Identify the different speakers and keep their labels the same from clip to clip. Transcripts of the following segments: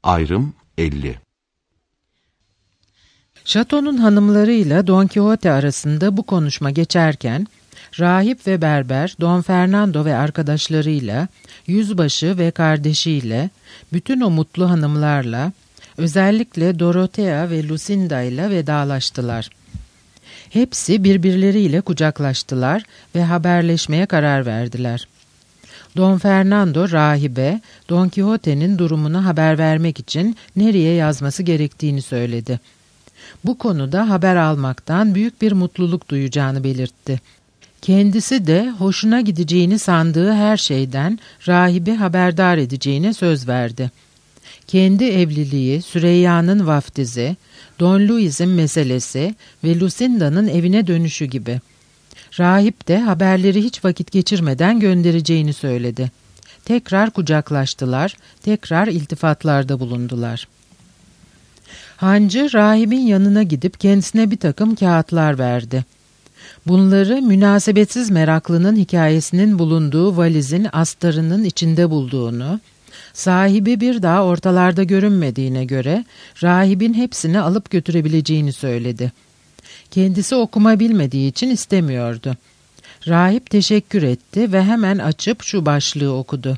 Speaker 1: Ayrım 50.
Speaker 2: Şatonun hanımlarıyla Don Quixote arasında bu konuşma geçerken, rahip ve berber Don Fernando ve arkadaşlarıyla, yüzbaşı ve kardeşiyle, bütün o mutlu hanımlarla, özellikle Dorotea ve Lucinda ile vedalaştılar. Hepsi birbirleriyle kucaklaştılar ve haberleşmeye karar verdiler. Don Fernando rahibe, Don Quixote'nin durumunu haber vermek için nereye yazması gerektiğini söyledi. Bu konuda haber almaktan büyük bir mutluluk duyacağını belirtti. Kendisi de hoşuna gideceğini sandığı her şeyden rahibi haberdar edeceğine söz verdi. Kendi evliliği, Süreyya'nın vaftizi, Don Luis'in meselesi ve Lucinda'nın evine dönüşü gibi. Rahip de haberleri hiç vakit geçirmeden göndereceğini söyledi. Tekrar kucaklaştılar, tekrar iltifatlarda bulundular. Hancı rahibin yanına gidip kendisine bir takım kağıtlar verdi. Bunları münasebetsiz meraklının hikayesinin bulunduğu valizin astarının içinde bulduğunu, sahibi bir daha ortalarda görünmediğine göre rahibin hepsini alıp götürebileceğini söyledi. Kendisi okuma bilmediği için istemiyordu. Rahip teşekkür etti ve hemen açıp şu başlığı okudu.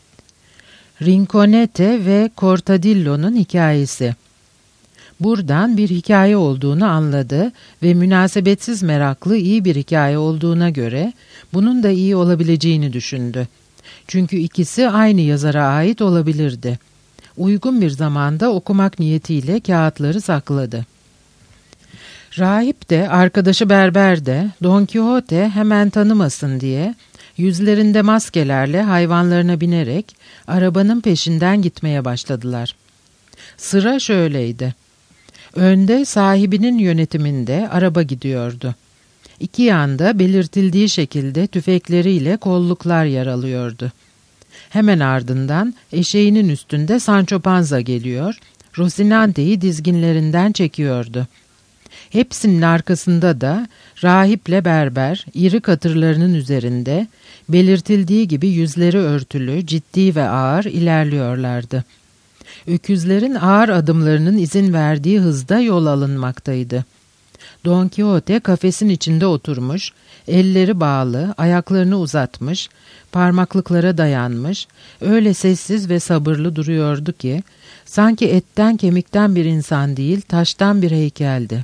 Speaker 2: Rinconete ve Cortadillo'nun hikayesi. Buradan bir hikaye olduğunu anladı ve münasebetsiz meraklı iyi bir hikaye olduğuna göre bunun da iyi olabileceğini düşündü. Çünkü ikisi aynı yazara ait olabilirdi. Uygun bir zamanda okumak niyetiyle kağıtları sakladı. Rahip de, arkadaşı berber de, Don Quixote hemen tanımasın diye yüzlerinde maskelerle hayvanlarına binerek arabanın peşinden gitmeye başladılar. Sıra şöyleydi. Önde sahibinin yönetiminde araba gidiyordu. İki yanda belirtildiği şekilde tüfekleriyle kolluklar yer alıyordu. Hemen ardından eşeğinin üstünde Sancho Panza geliyor, Rocinante'yi dizginlerinden çekiyordu. Hepsinin arkasında da rahiple berber, iri katırlarının üzerinde, belirtildiği gibi yüzleri örtülü, ciddi ve ağır ilerliyorlardı. Öküzlerin ağır adımlarının izin verdiği hızda yol alınmaktaydı. Don Quixote kafesin içinde oturmuş, elleri bağlı, ayaklarını uzatmış, parmaklıklara dayanmış, öyle sessiz ve sabırlı duruyordu ki, sanki etten kemikten bir insan değil, taştan bir heykeldi.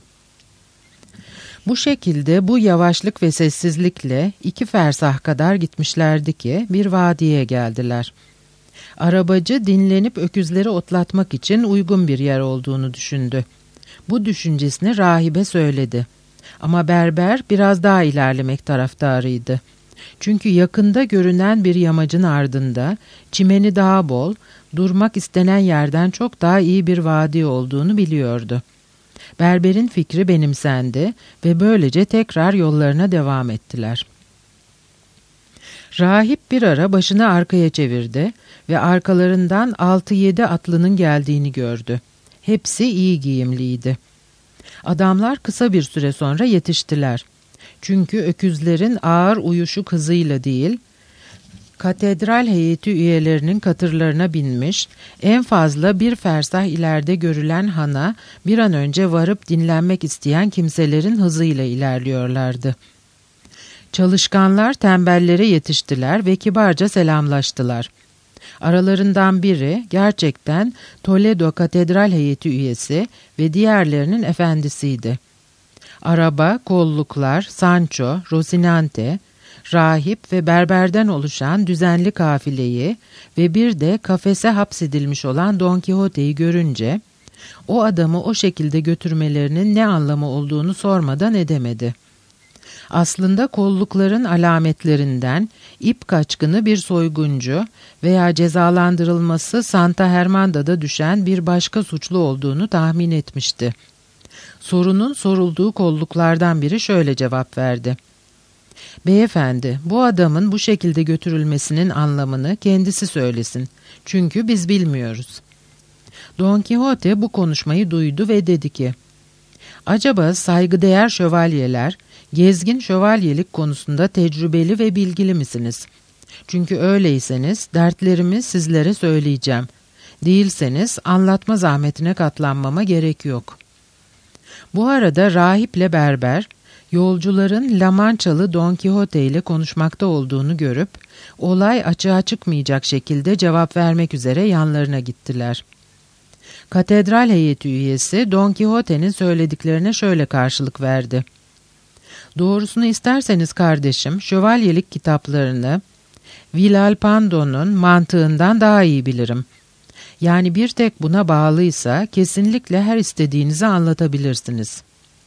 Speaker 2: Bu şekilde bu yavaşlık ve sessizlikle 2 fersah kadar gitmişlerdi ki bir vadiye geldiler. Arabacı dinlenip öküzleri otlatmak için uygun bir yer olduğunu düşündü. Bu düşüncesini rahibe söyledi. Ama berber biraz daha ilerlemek taraftarıydı. Çünkü yakında görünen bir yamacın ardında çimeni daha bol, durmak istenen yerden çok daha iyi bir vadi olduğunu biliyordu. Berberin fikri benimsendi ve böylece tekrar yollarına devam ettiler. Rahip bir ara başını arkaya çevirdi ve arkalarından 6-7 atlının geldiğini gördü. Hepsi iyi giyimliydi. Adamlar kısa bir süre sonra yetiştiler. Çünkü öküzlerin ağır uyuşuk hızıyla değil, katedral heyeti üyelerinin katırlarına binmiş, en fazla bir fersah ileride görülen hana bir an önce varıp dinlenmek isteyen kimselerin hızıyla ilerliyorlardı. Çalışkanlar tembellere yetiştiler ve kibarca selamlaştılar. Aralarından biri gerçekten Toledo Katedral Heyeti üyesi ve diğerlerinin efendisiydi. Araba, kolluklar, Sancho, Rocinante, rahip ve berberden oluşan düzenli kafileyi ve bir de kafese hapsedilmiş olan Don Quixote'yi görünce, o adamı o şekilde götürmelerinin ne anlamı olduğunu sormadan edemedi. Aslında kollukların alametlerinden ip kaçkını bir soyguncu veya cezalandırılması Santa Hermanda'da düşen bir başka suçlu olduğunu tahmin etmişti. Sorunun sorulduğu kolluklardan biri şöyle cevap verdi. Beyefendi, bu adamın bu şekilde götürülmesinin anlamını kendisi söylesin. Çünkü biz bilmiyoruz. Don Quixote bu konuşmayı duydu ve dedi ki, acaba saygıdeğer şövalyeler, gezgin şövalyelik konusunda tecrübeli ve bilgili misiniz? Çünkü öyleyseniz dertlerimi sizlere söyleyeceğim. Değilseniz anlatma zahmetine katlanmama gerek yok. Bu arada rahiple berber, yolcuların La Manchalı Don Quixote ile konuşmakta olduğunu görüp, olay açığa çıkmayacak şekilde cevap vermek üzere yanlarına gittiler. Katedral heyeti üyesi Don Quixote'nin söylediklerine şöyle karşılık verdi. Doğrusunu isterseniz kardeşim, şövalyelik kitaplarını Villalpando'nun mantığından daha iyi bilirim. Yani bir tek buna bağlıysa kesinlikle her istediğinizi anlatabilirsiniz.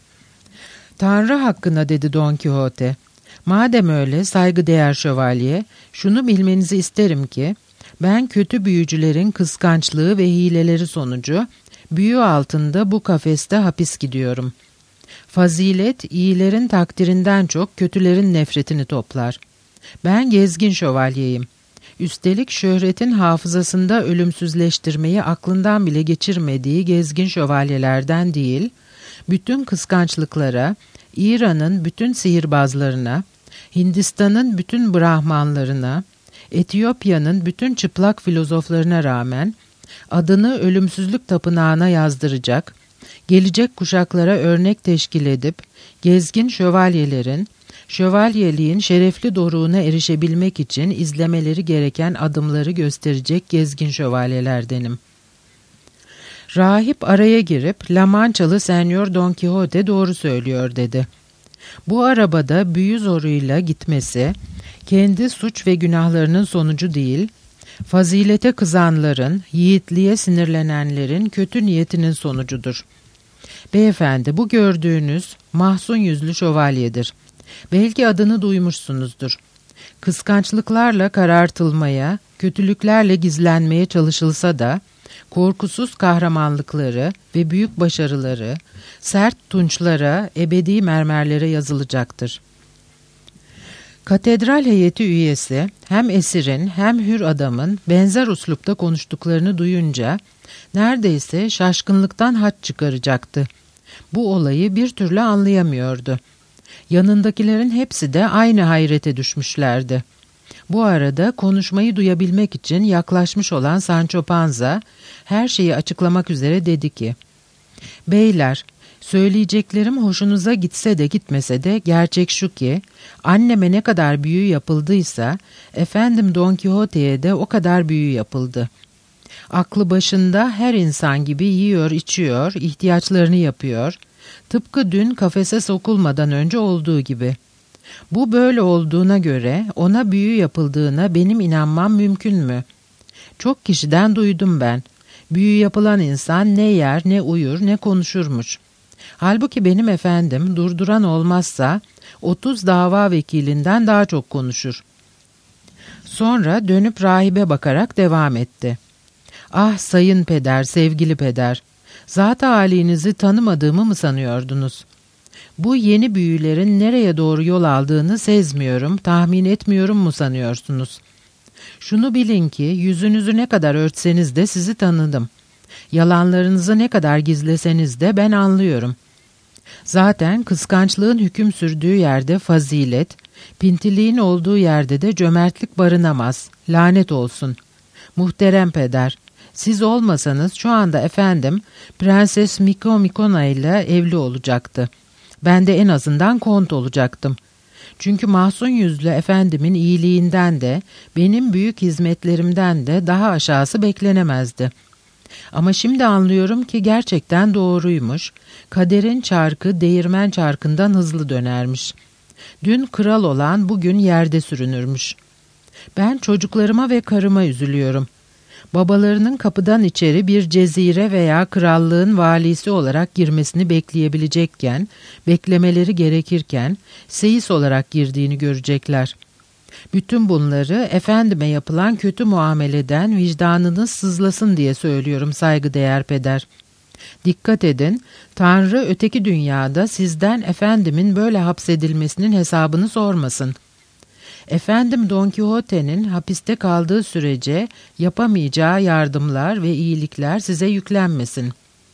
Speaker 2: Tanrı hakkına dedi Don Quixote. Madem öyle saygıdeğer şövalye, şunu bilmenizi isterim ki, ben kötü büyücülerin kıskançlığı ve hileleri sonucu büyü altında bu kafeste hapis gidiyorum. Fazilet iyilerin takdirinden çok kötülerin nefretini toplar. Ben gezgin şövalyeyim. Üstelik şöhretin hafızasında ölümsüzleştirmeyi aklından bile geçirmediği gezgin şövalyelerden değil, bütün kıskançlıklara, İran'ın bütün sihirbazlarına, Hindistan'ın bütün Brahmanlarına, Etiyopya'nın bütün çıplak filozoflarına rağmen adını ölümsüzlük tapınağına yazdıracak, gelecek kuşaklara örnek teşkil edip gezgin şövalyelerin, şövalyeliğin şerefli doruğuna erişebilmek için izlemeleri gereken adımları gösterecek gezgin şövalyelerdenim. Rahip araya girip La Manchalı Senyor Don Quixote doğru söylüyor dedi. Bu arabada büyü zoruyla gitmesi kendi suç ve günahlarının sonucu değil, fazilete kızanların, yiğitliğe sinirlenenlerin kötü niyetinin sonucudur. Beyefendi, bu gördüğünüz mahzun yüzlü şövalyedir. Belki adını duymuşsunuzdur. Kıskançlıklarla karartılmaya, kötülüklerle gizlenmeye çalışılsa da, korkusuz kahramanlıkları ve büyük başarıları, sert tunçlara, ebedi mermerlere yazılacaktır. Katedral heyeti üyesi, hem esirin hem hür adamın benzer uslupta konuştuklarını duyunca, neredeyse şaşkınlıktan haç çıkaracaktı. Bu olayı bir türlü anlayamıyordu. Yanındakilerin hepsi de aynı hayrete düşmüşlerdi. Bu arada konuşmayı duyabilmek için yaklaşmış olan Sancho Panza, her şeyi açıklamak üzere dedi ki, "Beyler, söyleyeceklerim hoşunuza gitse de gitmese de gerçek şu ki, anneme ne kadar büyü yapıldıysa, efendim Don Quixote'ye de o kadar büyü yapıldı. Aklı başında her insan gibi yiyor, içiyor, ihtiyaçlarını yapıyor, tıpkı dün kafese sokulmadan önce olduğu gibi. Bu böyle olduğuna göre ona büyü yapıldığına benim inanmam mümkün mü? Çok kişiden duydum ben. Büyü yapılan insan ne yer, ne uyur, ne konuşurmuş. Halbuki benim efendim durduran olmazsa 30 dava vekilinden daha çok konuşur." Sonra dönüp rahibe bakarak devam etti. "Ah sayın peder, sevgili peder, zat-ı halinizi tanımadığımı mı sanıyordunuz? Bu yeni büyülerin nereye doğru yol aldığını sezmiyorum, tahmin etmiyorum mu sanıyorsunuz? Şunu bilin ki yüzünüzü ne kadar örtseniz de sizi tanıdım. Yalanlarınızı ne kadar gizleseniz de ben anlıyorum. Zaten kıskançlığın hüküm sürdüğü yerde fazilet, pintiliğin olduğu yerde de cömertlik barınamaz. Lanet olsun. Muhterem peder, siz olmasanız şu anda efendim Prenses Micomicona ile evli olacaktı. Ben de en azından kont olacaktım. Çünkü mahzun yüzlü efendimin iyiliğinden de benim büyük hizmetlerimden de daha aşağısı beklenemezdi. Ama şimdi anlıyorum ki gerçekten doğruymuş. Kaderin çarkı değirmen çarkından hızlı dönermiş. Dün kral olan bugün yerde sürünürmüş. Ben çocuklarıma ve karıma üzülüyorum. Babalarının kapıdan içeri bir cezire veya krallığın valisi olarak girmesini bekleyebilecekken, beklemeleri gerekirken seyis olarak girdiğini görecekler. Bütün bunları efendime yapılan kötü muameleden vicdanınız sızlasın diye söylüyorum saygıdeğer peder. Dikkat edin, Tanrı öteki dünyada sizden efendimin böyle hapsedilmesinin hesabını sormasın. Efendim Don Quixote'nin hapiste kaldığı sürece yapamayacağı yardımlar ve iyilikler size yüklenmesin."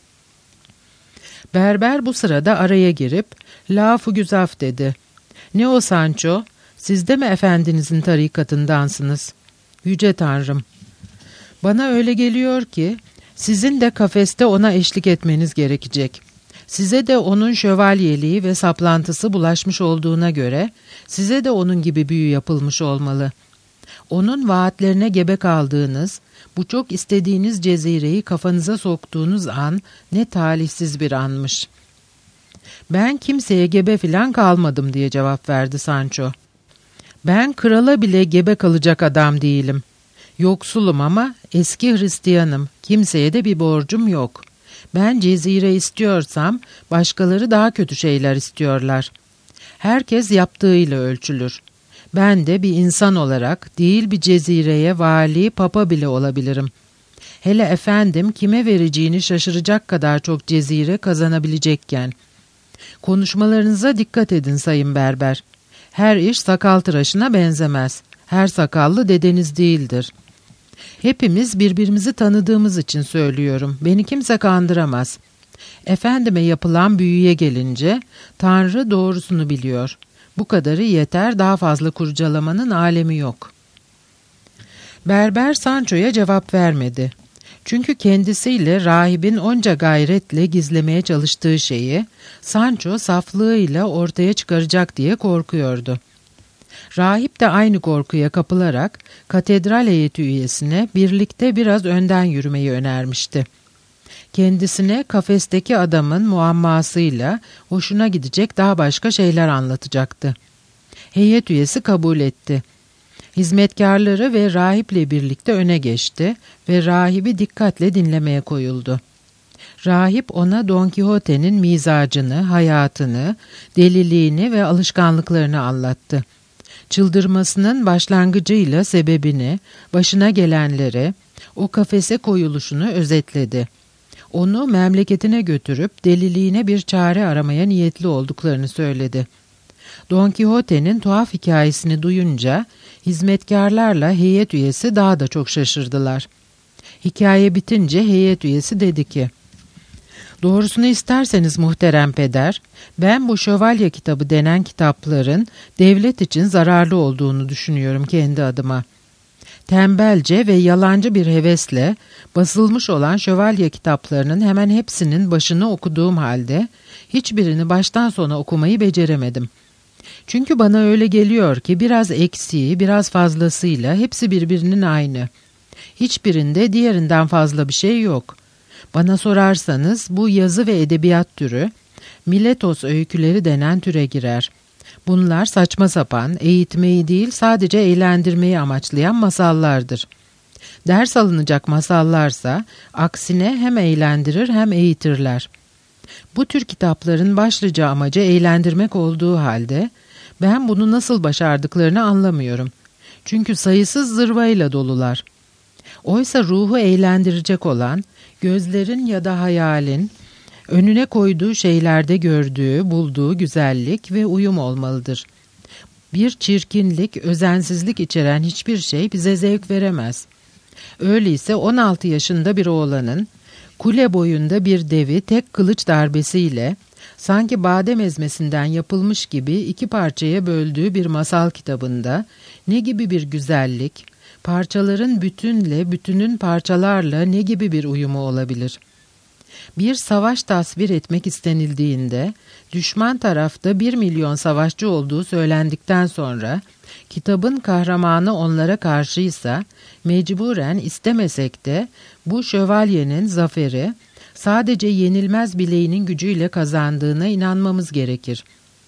Speaker 2: Berber bu sırada araya girip "Laf-ı güzaf" dedi. "Ne o Sancho? Siz de mi efendinizin tarikatındansınız?" "Yüce Tanrım." Bana öyle geliyor ki sizin de kafeste ona eşlik etmeniz gerekecek. Size de onun şövalyeliği ve saplantısı bulaşmış olduğuna göre size de onun gibi büyü yapılmış olmalı. Onun vaatlerine gebe kaldığınız, bu çok istediğiniz cezireyi kafanıza soktuğunuz an ne talihsiz bir anmış. Ben kimseye gebe filan kalmadım diye cevap verdi Sancho. Ben krala bile gebe kalacak adam değilim. Yoksulum ama eski Hristiyanım. Kimseye de bir borcum yok. Ben cezire istiyorsam başkaları daha kötü şeyler istiyorlar. Herkes yaptığıyla ölçülür. Ben de bir insan olarak değil bir cezireye vali, papa bile olabilirim. Hele efendim kime vereceğini şaşıracak kadar çok cezire kazanabilecekken. Konuşmalarınıza dikkat edin sayın berber. Her iş sakal tıraşına benzemez. Her sakallı dedeniz değildir. Hepimiz birbirimizi tanıdığımız için söylüyorum. Beni kimse kandıramaz. Efendime yapılan büyüye gelince Tanrı doğrusunu biliyor. Bu kadarı yeter, daha fazla kurcalamanın alemi yok. Berber Sancho'ya cevap vermedi. Çünkü kendisiyle rahibin onca gayretle gizlemeye çalıştığı şeyi Sancho saflığıyla ortaya çıkaracak diye korkuyordu. Rahip de aynı korkuya kapılarak katedral heyeti üyesine birlikte biraz önden yürümeyi önermişti. Kendisine kafesteki adamın muammasıyla hoşuna gidecek daha başka şeyler anlatacaktı. Heyet üyesi kabul etti. Hizmetkarları ve rahiple birlikte öne geçti ve rahibi dikkatle dinlemeye koyuldu. Rahip ona Don Quixote'nin mizacını, hayatını, deliliğini ve alışkanlıklarını anlattı. Çıldırmasının başlangıcıyla sebebini, başına gelenleri, o kafese koyuluşunu özetledi. Onu memleketine götürüp deliliğine bir çare aramaya niyetli olduklarını söyledi. Don Quixote'nin tuhaf hikayesini duyunca hizmetkarlarla heyet üyesi daha da çok şaşırdılar. Hikaye bitince heyet üyesi dedi ki, "Doğrusunu isterseniz muhterem peder, ben bu şövalye kitabı denen kitapların devlet için zararlı olduğunu düşünüyorum kendi adıma. Tembelce ve yalancı bir hevesle basılmış olan şövalye kitaplarının hemen hepsinin başını okuduğum halde hiçbirini baştan sona okumayı beceremedim. Çünkü bana öyle geliyor ki biraz eksiği, biraz fazlasıyla hepsi birbirinin aynı. Hiçbirinde diğerinden fazla bir şey yok. Bana sorarsanız bu yazı ve edebiyat türü, Miletos öyküleri denen türe girer. Bunlar saçma sapan, eğitmeyi değil sadece eğlendirmeyi amaçlayan masallardır. Ders alınacak masallarsa aksine hem eğlendirir hem eğitirler. Bu tür kitapların başlıca amacı eğlendirmek olduğu halde ben bunu nasıl başardıklarını anlamıyorum. Çünkü sayısız zırvayla dolular. Oysa ruhu eğlendirecek olan, gözlerin ya da hayalin önüne koyduğu şeylerde gördüğü, bulduğu güzellik ve uyum olmalıdır. Bir çirkinlik, özensizlik içeren hiçbir şey bize zevk veremez. Öyleyse 16 yaşında bir oğlanın kule boyunda bir devi tek kılıç darbesiyle sanki badem ezmesinden yapılmış gibi iki parçaya böldüğü bir masal kitabında ne gibi bir güzellik, parçaların bütünle bütünün parçalarla ne gibi bir uyumu olabilir? Bir savaş tasvir etmek istenildiğinde düşman tarafta 1 milyon savaşçı olduğu söylendikten sonra kitabın kahramanı onlara karşıysa mecburen istemesek de bu şövalyenin zaferi sadece yenilmez bileğinin gücüyle kazandığına inanmamız gerekir.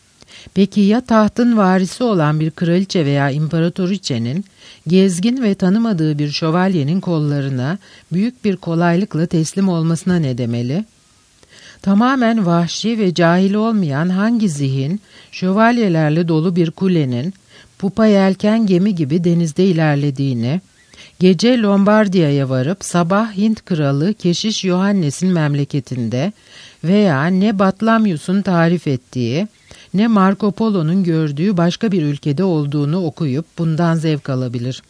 Speaker 2: Peki ya tahtın varisi olan bir kraliçe veya imparatoriçenin gezgin ve tanımadığı bir şövalyenin kollarına büyük bir kolaylıkla teslim olmasına ne demeli? Tamamen vahşi ve cahil olmayan hangi zihin şövalyelerle dolu bir kulenin pupa yelken gemi gibi denizde ilerlediğini, gece Lombardiya'ya varıp sabah Hint kralı Keşiş Yohannes'in memleketinde veya ne Batlamyus'un tarif ettiği ne Marco Polo'nun gördüğü başka bir ülkede olduğunu okuyup bundan zevk alabilir.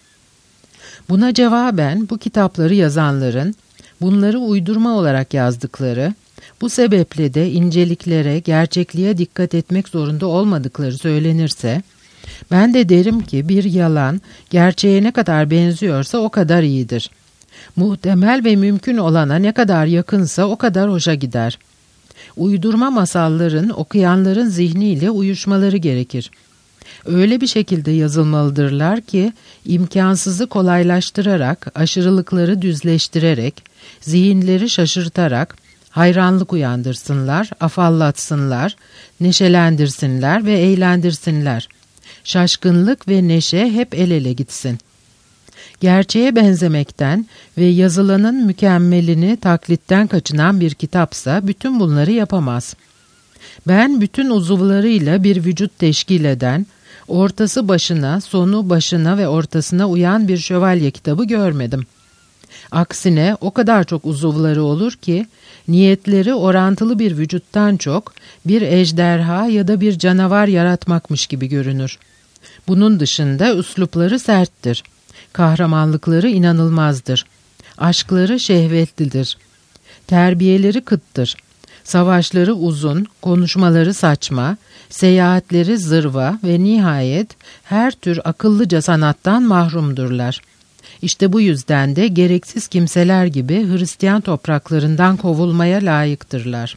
Speaker 2: Buna cevaben bu kitapları yazanların bunları uydurma olarak yazdıkları, bu sebeple de inceliklere, gerçekliğe dikkat etmek zorunda olmadıkları söylenirse, ben de derim ki bir yalan gerçeğe ne kadar benziyorsa o kadar iyidir. Muhtemel ve mümkün olana ne kadar yakınsa o kadar hoşa gider. Uydurma masalların okuyanların zihniyle uyuşmaları gerekir. Öyle bir şekilde yazılmalıdırlar ki imkansızı kolaylaştırarak, aşırılıkları düzleştirerek, zihinleri şaşırtarak, hayranlık uyandırsınlar, afallatsınlar, neşelendirsinler ve eğlendirsinler. Şaşkınlık ve neşe hep el ele gitsin. Gerçeğe benzemekten ve yazılanın mükemmelini taklitten kaçınan bir kitapsa bütün bunları yapamaz. Ben bütün uzuvlarıyla bir vücut teşkil eden, ortası başına, sonu başına ve ortasına uyan bir şövalye kitabı görmedim. Aksine o kadar çok uzuvları olur ki, niyetleri orantılı bir vücuttan çok bir ejderha ya da bir canavar yaratmakmış gibi görünür. Bunun dışında üslupları serttir. Kahramanlıkları inanılmazdır. Aşkları şehvetlidir. Terbiyeleri kıttır. Savaşları uzun, konuşmaları saçma, seyahatleri zırva ve nihayet her tür akıllıca sanattan mahrumdurlar. İşte bu yüzden de gereksiz kimseler gibi Hristiyan topraklarından kovulmaya layıktırlar.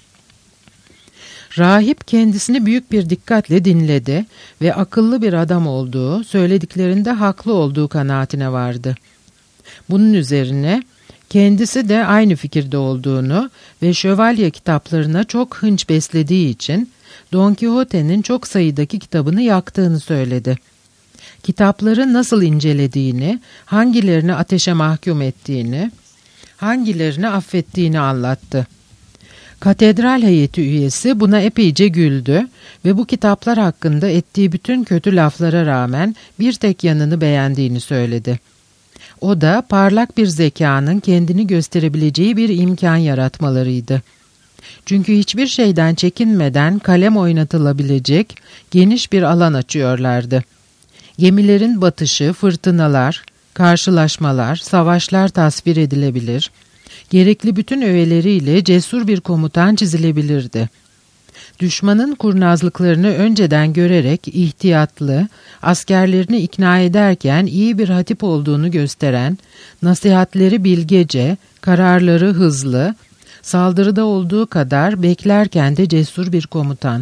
Speaker 2: Rahip kendisini büyük bir dikkatle dinledi ve akıllı bir adam olduğu, söylediklerinde haklı olduğu kanaatine vardı. Bunun üzerine kendisi de aynı fikirde olduğunu ve şövalye kitaplarına çok hınç beslediği için Don Quixote'nin çok sayıdaki kitabını yaktığını söyledi. Kitapları nasıl incelediğini, hangilerini ateşe mahkum ettiğini, hangilerini affettiğini anlattı. Katedral heyeti üyesi buna epeyce güldü ve bu kitaplar hakkında ettiği bütün kötü laflara rağmen bir tek yanını beğendiğini söyledi. O da parlak bir zekanın kendini gösterebileceği bir imkan yaratmalarıydı. Çünkü hiçbir şeyden çekinmeden kalem oynatılabilecek geniş bir alan açıyorlardı. Gemilerin batışı, fırtınalar, karşılaşmalar, savaşlar tasvir edilebilir, gerekli bütün öğeleriyle cesur bir komutan çizilebilirdi. Düşmanın kurnazlıklarını önceden görerek ihtiyatlı, askerlerini ikna ederken iyi bir hatip olduğunu gösteren, nasihatleri bilgece, kararları hızlı, saldırıda olduğu kadar beklerken de cesur bir komutan.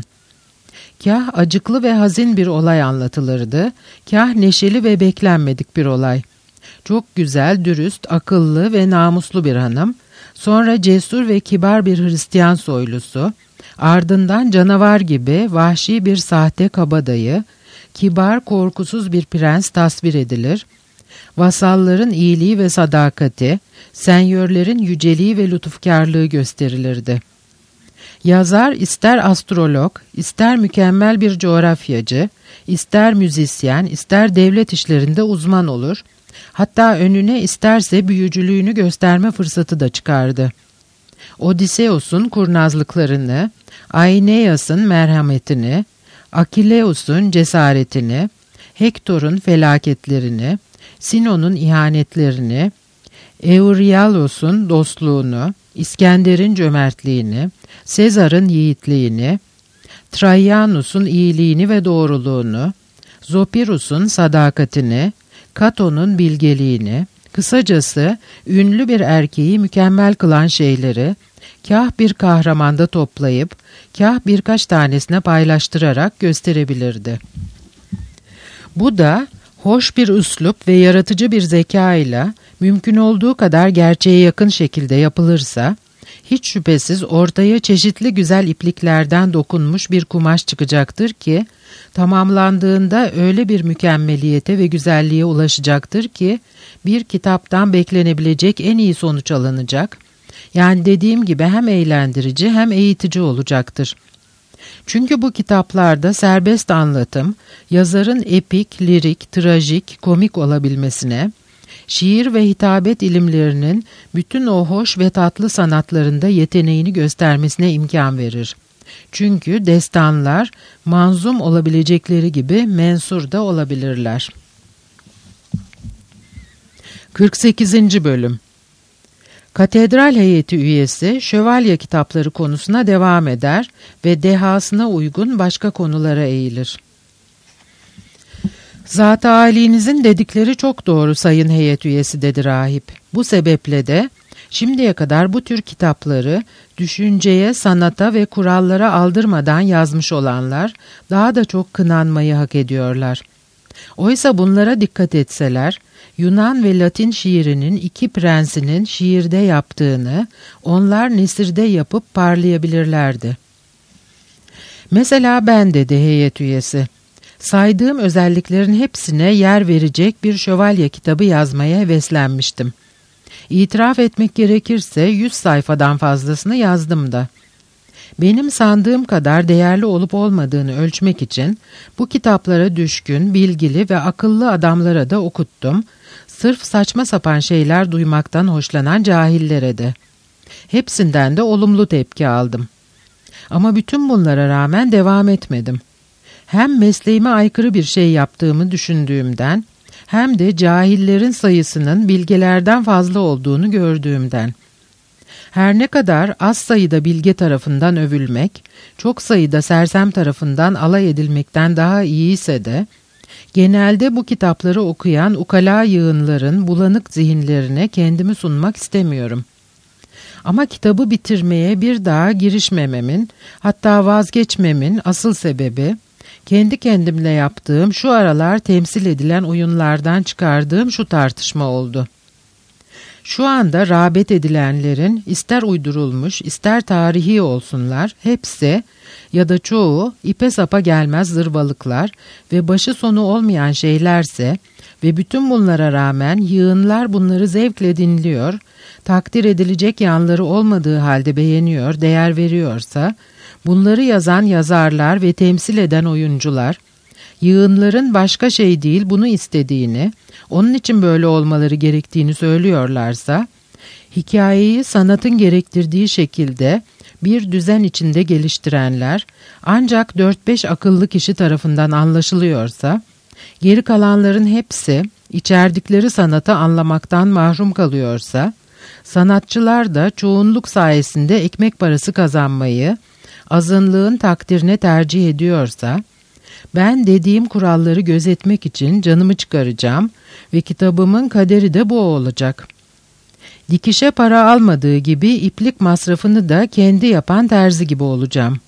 Speaker 2: Kah acıklı ve hazin bir olay anlatılırdı, kah neşeli ve beklenmedik bir olay. Çok güzel, dürüst, akıllı ve namuslu bir hanım, sonra cesur ve kibar bir Hristiyan soylusu, ardından canavar gibi vahşi bir sahte kabadayı, kibar, korkusuz bir prens tasvir edilir, vasalların iyiliği ve sadakati, senyörlerin yüceliği ve lütufkarlığı gösterilirdi. Yazar ister astrolog, ister mükemmel bir coğrafyacı, ister müzisyen, ister devlet işlerinde uzman olur, hatta önüne isterse büyücülüğünü gösterme fırsatı da çıkardı. Odysseus'un kurnazlıklarını, Aeneas'ın merhametini, Akileus'un cesaretini, Hektor'un felaketlerini, Sinon'un ihanetlerini, Euryalos'un dostluğunu, İskender'in cömertliğini, Sezar'ın yiğitliğini, Traianus'un iyiliğini ve doğruluğunu, Zopirus'un sadakatini, Cato'nun bilgeliğini, kısacası ünlü bir erkeği mükemmel kılan şeyleri, kah bir kahramanda toplayıp, kah birkaç tanesine paylaştırarak gösterebilirdi. Bu da hoş bir üslup ve yaratıcı bir zekayla mümkün olduğu kadar gerçeğe yakın şekilde yapılırsa, hiç şüphesiz ortaya çeşitli güzel ipliklerden dokunmuş bir kumaş çıkacaktır ki, tamamlandığında öyle bir mükemmeliyete ve güzelliğe ulaşacaktır ki, bir kitaptan beklenebilecek en iyi sonuç alınacak, yani dediğim gibi hem eğlendirici hem eğitici olacaktır. Çünkü bu kitaplarda serbest anlatım, yazarın epik, lirik, trajik, komik olabilmesine, şiir ve hitabet ilimlerinin bütün o hoş ve tatlı sanatlarında yeteneğini göstermesine imkan verir. Çünkü destanlar manzum olabilecekleri gibi mensur da olabilirler. 48. Bölüm. Katedral heyeti üyesi şövalye kitapları konusuna devam eder ve dehasına uygun başka konulara eğilir. "Zat-ı âlinizin dedikleri çok doğru sayın heyet üyesi," dedi rahip. "Bu sebeple de şimdiye kadar bu tür kitapları düşünceye, sanata ve kurallara aldırmadan yazmış olanlar daha da çok kınanmayı hak ediyorlar. Oysa bunlara dikkat etseler, Yunan ve Latin şiirinin iki prensinin şiirde yaptığını onlar nesirde yapıp parlayabilirlerdi." "Mesela ben," dedi heyet üyesi, "saydığım özelliklerin hepsine yer verecek bir şövalye kitabı yazmaya heveslenmiştim. İtiraf etmek gerekirse 100 sayfadan fazlasını yazdım da. Benim sandığım kadar değerli olup olmadığını ölçmek için bu kitaplara düşkün, bilgili ve akıllı adamlara da okuttum, sırf saçma sapan şeyler duymaktan hoşlanan cahillere de. Hepsinden de olumlu tepki aldım. Ama bütün bunlara rağmen devam etmedim. Hem mesleğime aykırı bir şey yaptığımı düşündüğümden, hem de cahillerin sayısının bilgelerden fazla olduğunu gördüğümden. Her ne kadar az sayıda bilge tarafından övülmek, çok sayıda sersem tarafından alay edilmekten daha iyi ise de, genelde bu kitapları okuyan ukala yığınların bulanık zihinlerine kendimi sunmak istemiyorum. Ama kitabı bitirmeye bir daha girişmememin, hatta vazgeçmemin asıl sebebi, kendi kendimle yaptığım şu aralar temsil edilen oyunlardan çıkardığım şu tartışma oldu. Şu anda rağbet edilenlerin ister uydurulmuş ister tarihi olsunlar hepsi ya da çoğu ipe sapa gelmez zırvalıklar ve başı sonu olmayan şeylerse ve bütün bunlara rağmen yığınlar bunları zevkle dinliyor, takdir edilecek yanları olmadığı halde beğeniyor, değer veriyorsa, bunları yazan yazarlar ve temsil eden oyuncular, yığınların başka şey değil bunu istediğini, onun için böyle olmaları gerektiğini söylüyorlarsa, hikayeyi sanatın gerektirdiği şekilde bir düzen içinde geliştirenler, ancak 4-5 akıllı kişi tarafından anlaşılıyorsa, geri kalanların hepsi içerdikleri sanatı anlamaktan mahrum kalıyorsa, sanatçılar da çoğunluk sayesinde ekmek parası kazanmayı, azınlığın takdirine tercih ediyorsa, ben dediğim kuralları gözetmek için canımı çıkaracağım ve kitabımın kaderi de bu olacak. Dikişe para almadığı gibi iplik masrafını da kendi yapan terzi gibi olacağım."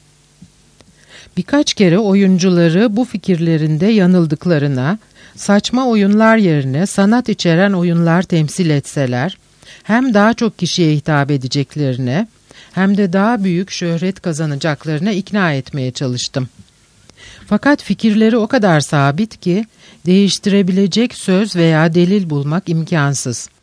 Speaker 2: Birkaç kere oyuncuları bu fikirlerinde yanıldıklarına, saçma oyunlar yerine sanat içeren oyunlar temsil etseler, hem daha çok kişiye hitap edeceklerine, hem de daha büyük şöhret kazanacaklarına ikna etmeye çalıştım. Fakat fikirleri o kadar sabit ki değiştirebilecek söz veya delil bulmak imkansız.